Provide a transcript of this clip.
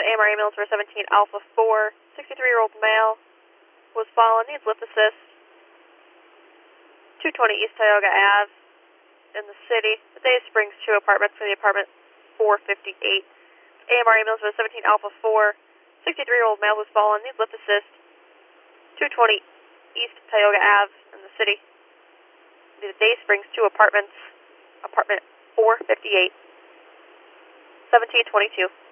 AMR ambulance for 17 Alpha 4. 63-year-old male was fallen, needs lift assist. 220 East Tioga Ave in the city. The Day Springs 2 apartment for the apartment 458. AMR ambulance for 17 Alpha 4. 63-year-old male was fallen, needs lift assist. 220 East Tioga Ave in the city. The Day Springs 2 apartments, apartment 458. 1722.